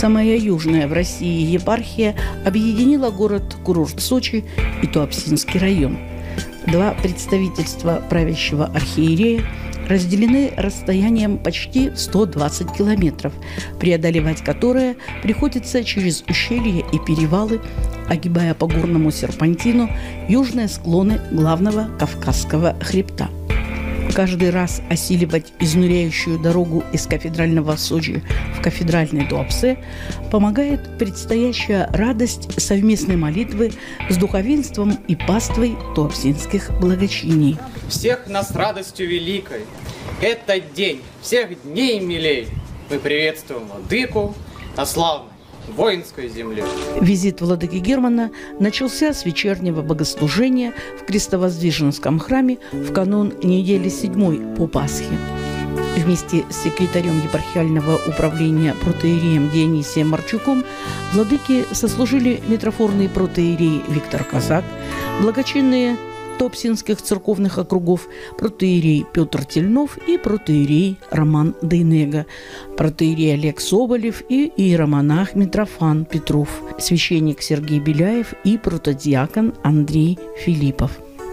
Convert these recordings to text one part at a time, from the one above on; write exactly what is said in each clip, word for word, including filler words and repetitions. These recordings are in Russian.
Самая южная в России епархия объединила город-курорт Сочи и Туапсинский район. Два представительства правящего архиерея разделены расстоянием почти в сто двадцать километров, преодолевать которое приходится через ущелья и перевалы, огибая по горному серпантину южные склоны главного Кавказского хребта. Каждый раз осиливать изнуряющую дорогу из кафедрального Сочи в кафедральный Туапсе помогает предстоящая радость совместной молитвы с духовенством и паствой туапсинских благочиний. Всех нас радостью великой, этот день всех дней милей, мы приветствуем владыку на славной воинской земле. Визит владыки Германа начался с вечернего богослужения в Крестовоздвиженском храме в канун недели седьмой по Пасхе. Вместе с секретарем епархиального управления протоиереем Дионисием Марчуком владыки сослужили митрофорный протоиерей Виктор Казак, благочинные Туапсинских церковных округов протоиерей Петр Тельнов и протоиерей Роман Дейнега, протоиерей Олег Соболев и иеромонах Митрофан Петров, священник Сергей Беляев и протодиакон Андрей Филиппов.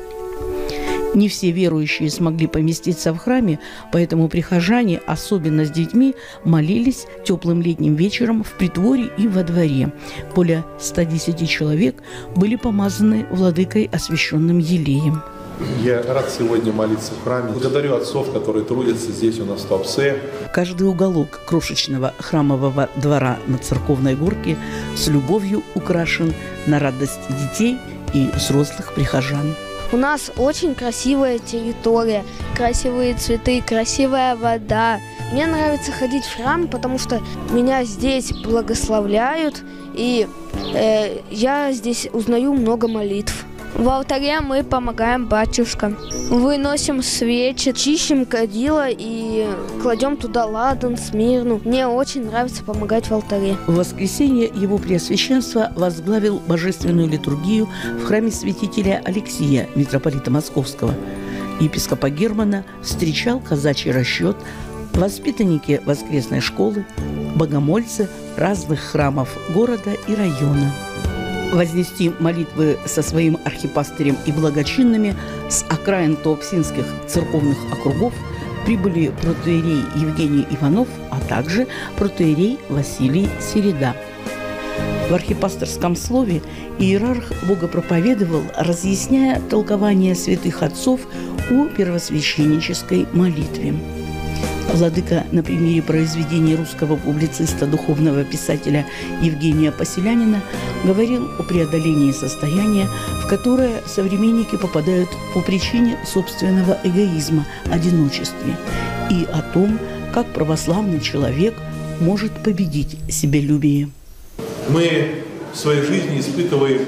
Не все верующие смогли поместиться в храме, поэтому прихожане, особенно с детьми, молились теплым летним вечером в притворе и во дворе. Более ста десяти человек были помазаны владыкой освященным елеем. Я рад сегодня молиться в храме. Благодарю отцов, которые трудятся здесь у нас в Туапсе. Каждый уголок крошечного храмового двора на Церковной горке с любовью украшен на радость детей и взрослых прихожан. У нас очень красивая территория, красивые цветы, красивая вода. Мне нравится ходить в храм, потому что меня здесь благословляют, и э, я здесь узнаю много молитв. В алтаре мы помогаем батюшкам. Выносим свечи, чищем кадила и кладем туда ладан, смирну. Мне очень нравится помогать в алтаре. В воскресенье его преосвященство возглавил божественную литургию в храме святителя Алексия, митрополита Московского. Епископа Германа встречал казачий расчет, воспитанники воскресной школы, богомольцы разных храмов города и района. Вознести молитвы со своим архипастырем и благочинными с окраин туапсинских церковных округов прибыли протоиерей Евгений Иванов, а также протоиерей Василий Середа. В архипасторском слове иерарх богопроповедовал, разъясняя толкование святых отцов о первосвященнической молитве. Владыка на примере произведений русского публициста, духовного писателя Евгения Поселянина говорил о преодолении состояния, в которое современники попадают по причине собственного эгоизма, одиночестве, и о том, как православный человек может победить себялюбие. Мы в своей жизни испытываем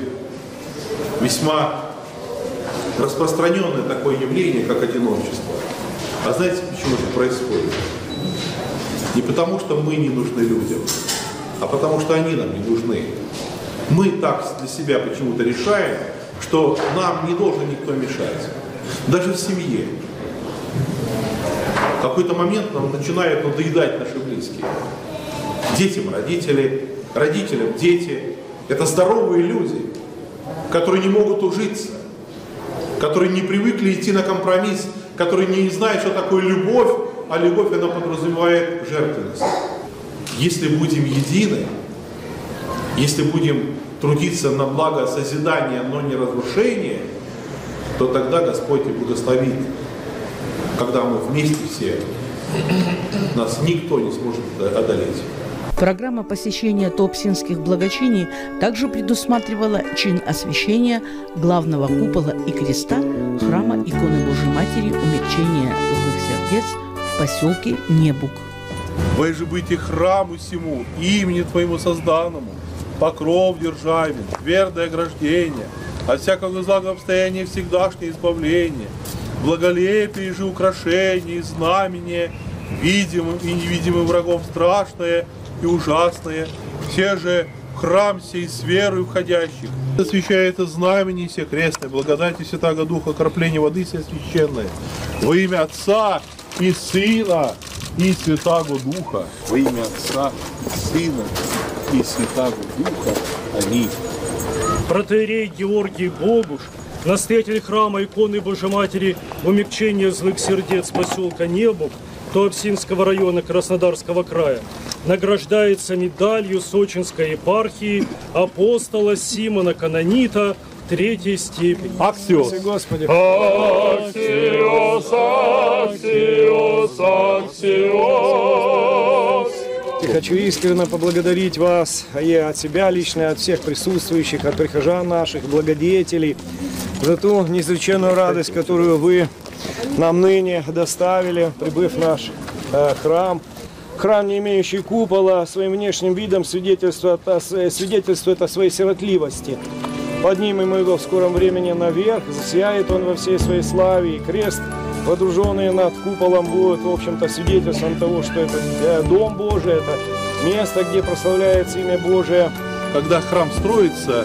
весьма распространенное такое явление, как одиночество. А знаете, почему это происходит? Не потому, что мы не нужны людям, а потому, что они нам не нужны. Мы так для себя почему-то решаем, что нам не должен никто мешать. Даже в семье. В какой-то момент нам начинают надоедать наши близкие. Детям родители, родителям дети. Это здоровые люди, которые не могут ужиться, которые не привыкли идти на компромисс, которые не знают, что такое любовь, а любовь, она подразумевает жертвенность. Если будем едины, если будем трудиться на благо созидания, но не разрушения, то тогда Господь и благословит. Когда мы вместе все, нас никто не сможет одолеть. Программа посещения туапсинских благочиний также предусматривала чин освящения главного купола и креста храма иконы Божьей Матери умягчения злых сердец в поселке Небук. «Вы же быте храму сему, имени Твоему созданному, покров державен, твердое ограждение, от всякого злого обстояния всегдашнее избавление, благолепие же украшение и знамение, видимым и невидимым врагом страшное и ужасное, все же в храм сей с верой входящих. Освящает знамение все крестное, благодати Святаго Духа, окропление воды все священное, во имя Отца и Сына и Святаго Духа, во имя Отца и Сына и Святаго Духа. Аминь. Протоиерей Георгий Богуш, настоятель храма иконы Божьей Матери умягчения злых сердец поселка Небуг Туапсинского района Краснодарского края, награждается медалью Сочинской епархии апостола Симона Канонита третьей степени. Аксиос. Господи. Аксиос, аксиос, аксиос. И хочу искренне поблагодарить вас, а я от себя лично, от всех присутствующих, от прихожан наших, благодетелей, за ту неизреченную радость, которую вы нам ныне доставили, прибыв в наш э, храм. Храм, не имеющий купола, своим внешним видом свидетельствует о, свидетельствует о своей сиротливости. Поднимем его в скором времени наверх, засияет он во всей своей славе, и крест, водруженный над куполом, будет, в общем-то, свидетельством того, что это Дом Божий, это место, где прославляется имя Божие. Когда храм строится,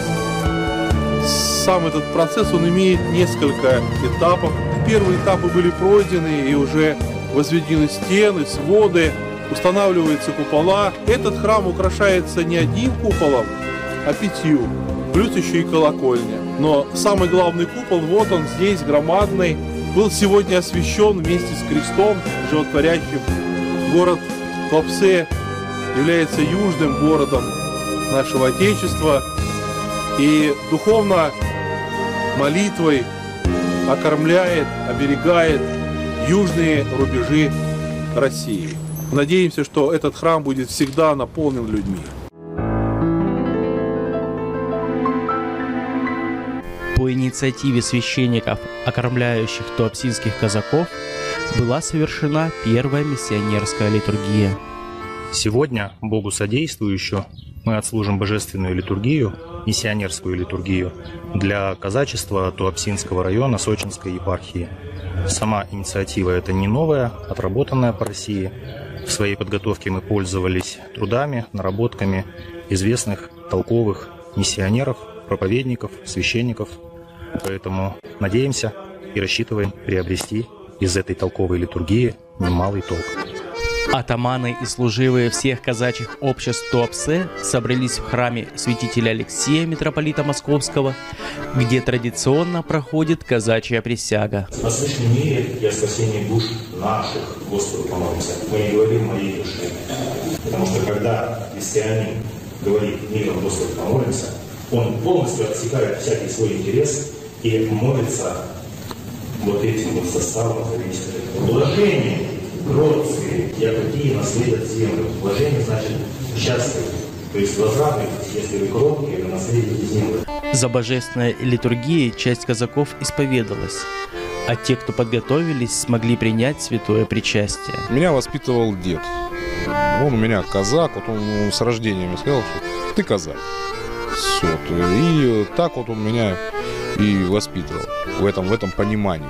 сам этот процесс, он имеет несколько этапов. Первые этапы были пройдены, и уже возведены стены, своды, устанавливаются купола. Этот храм украшается не одним куполом, а пятью, плюс еще и колокольня. Но самый главный купол, вот он здесь, громадный, был сегодня освящен вместе с крестом животворящим. Город Туапсе является южным городом нашего Отечества и духовно молитвой окормляет, оберегает южные рубежи России. Надеемся, что этот храм будет всегда наполнен людьми. По инициативе священников, окормляющих туапсинских казаков, была совершена первая миссионерская литургия. Сегодня, Богу содействующую, мы отслужим божественную литургию, миссионерскую литургию для казачества Туапсинского района Сочинской епархии. Сама инициатива эта не новая, отработанная по России. В своей подготовке мы пользовались трудами, наработками известных толковых миссионеров, проповедников, священников. Поэтому надеемся и рассчитываем приобрести из этой толковой литургии немалый толк. Атаманы и служивые всех казачьих обществ Туапсе собрались в храме святителя Алексия, митрополита Московского, где традиционно проходит казачья присяга. О слышном мире и о спасении душ наших Господу помолимся. Мы не говорим моей душе. Потому что когда христианин говорит миром Господу помолимся, он полностью отсекает всякий свой интерес и молится вот этим вот составом. Блажение кроткие, якобы наследят землю. Блажение значит счастливы. То есть возрадуйтесь, если вы кроткие, вы наследуете землю. За божественной литургией часть казаков исповедалась, а те, кто подготовились, смогли принять святое причастие. Меня воспитывал дед. Он у меня казак, вот он с рождения мне сказал, что ты казак. Все. И так вот он меня и воспитывал в этом, в этом понимании.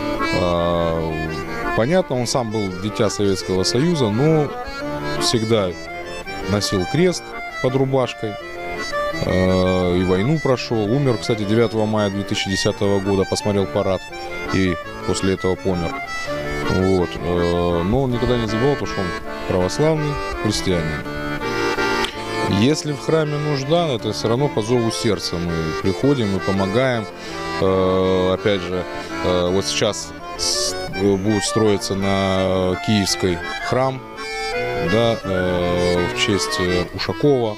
Понятно, он сам был дитя Советского Союза, но всегда носил крест под рубашкой. И войну прошел. Умер, кстати, девятого мая две тысячи десятого года, посмотрел парад и после этого помер. Вот. Но он никогда не забывал, потому что он православный христианин. Если в храме нужда, это все равно по зову сердца мы приходим и помогаем. Опять же, вот сейчас будет строиться на Киевской храм, да, в честь Ушакова.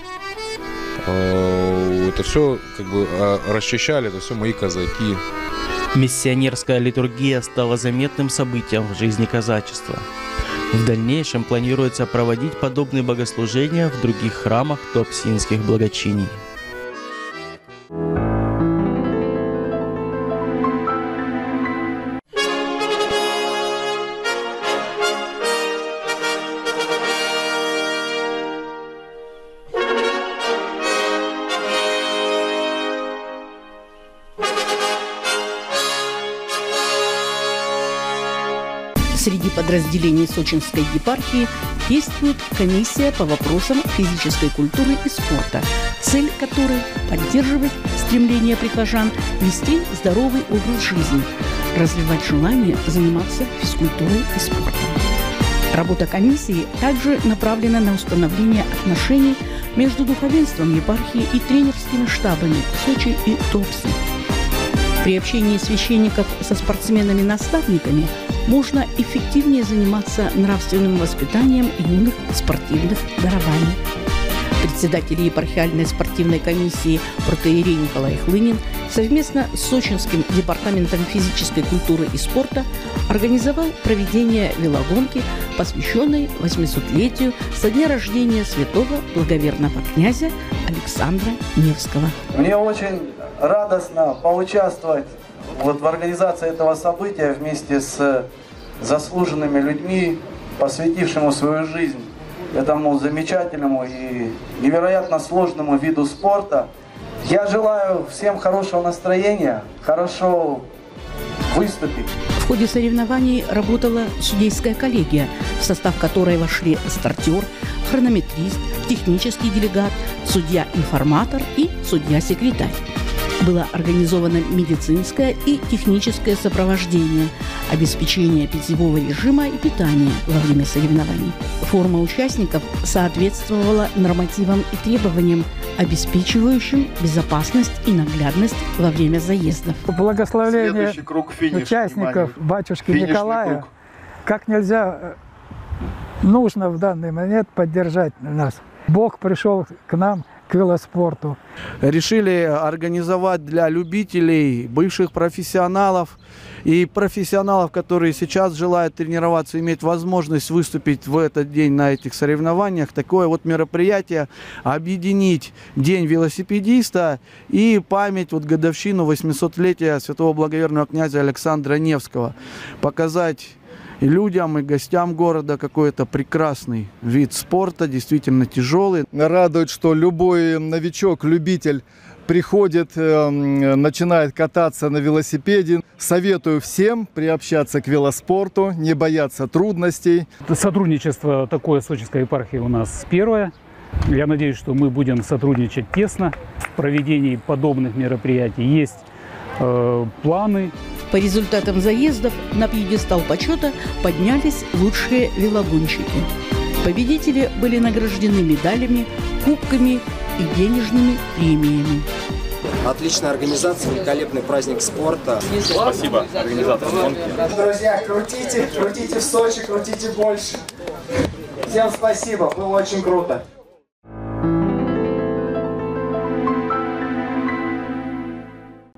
Это все как бы расчищали, это все мои казаки. Миссионерская литургия стала заметным событием в жизни казачества. В дальнейшем планируется проводить подобные богослужения в других храмах туапсинских благочиний. Среди подразделений Сочинской епархии действует комиссия по вопросам физической культуры и спорта, цель которой – поддерживать стремление прихожан вести здоровый образ жизни, развивать желание заниматься физкультурой и спортом. Работа комиссии также направлена на установление отношений между духовенством епархии и тренерскими штабами Сочи и Туапсе. При общении священников со спортсменами-наставниками можно эффективнее заниматься нравственным воспитанием юных спортивных дарований. Председатель епархиальной спортивной комиссии протоиерей Николай Хлынин совместно с Сочинским департаментом физической культуры и спорта организовал проведение велогонки, посвященной восьмисотлетию со дня рождения святого благоверного князя Александра Невского. Мне очень радостно поучаствовать вот в организации этого события вместе с заслуженными людьми, посвятившими свою жизнь этому замечательному и невероятно сложному виду спорта. Я желаю всем хорошего настроения, хорошо выступить. В ходе соревнований работала судейская коллегия, в состав которой вошли стартер, хронометрист, технический делегат, судья-информатор и судья-секретарь. Было организовано медицинское и техническое сопровождение, обеспечение питьевого режима и питания во время соревнований. Форма участников соответствовала нормативам и требованиям, обеспечивающим безопасность и наглядность во время заездов. Благословение круг, финиш, участников внимание. батюшки Финишный Николая круг. как нельзя нужно в данный момент поддержать нас. Бог пришел к нам, к велоспорту. Решили организовать для любителей, бывших профессионалов и профессионалов, которые сейчас желают тренироваться, иметь возможность выступить в этот день на этих соревнованиях. Такое вот мероприятие, объединить День велосипедиста и память, вот годовщину восьмисотлетия святого благоверного князя Александра Невского. Показать и людям, и гостям города какой-то прекрасный вид спорта, действительно тяжелый. Радует, что любой новичок, любитель приходит, начинает кататься на велосипеде. Советую всем приобщаться к велоспорту, не бояться трудностей. Сотрудничество такое Сочинской епархии у нас первое. Я надеюсь, что мы будем сотрудничать тесно в проведении подобных мероприятий. Есть э, планы. По результатам заездов на пьедестал почета поднялись лучшие велогонщики. Победители были награждены медалями, кубками и денежными премиями. Отличная организация, великолепный праздник спорта. Спасибо организаторам гонки. Друзья, крутите, крутите в Сочи, крутите больше. Всем спасибо, было очень круто.